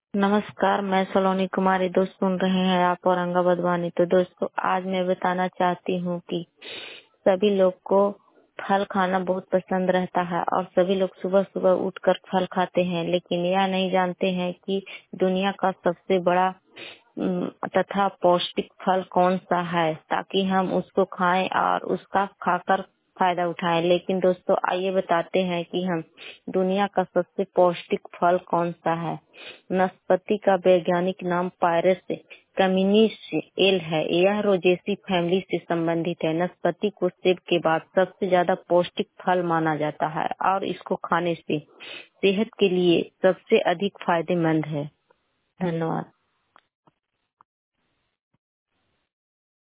नमस्कार, मैं सलोनी कुमारी। दोस्त सुन रहे हैं आप औरंगाबाद वाणी। तो दोस्तों, आज मैं बताना चाहती हूँ कि सभी लोग को फल खाना बहुत पसंद रहता है और सभी लोग सुबह सुबह उठकर फल खाते हैं, लेकिन यह नहीं जानते हैं कि दुनिया का सबसे बड़ा तथा पौष्टिक फल कौन सा है, ताकि हम उसको खाएं और उसका खाकर फायदा उठाएं। लेकिन दोस्तों, आइए बताते हैं कि हम दुनिया का सबसे पौष्टिक फल कौन सा है। नाशपाती का वैज्ञानिक नाम पायरस कम्युनिस एल है। यह रोजेसी फैमिली से संबंधित है। नाशपाती को सेब के बाद सबसे ज्यादा पौष्टिक फल माना जाता है और इसको खाने से सेहत के लिए सबसे अधिक फायदेमंद है। धन्यवाद।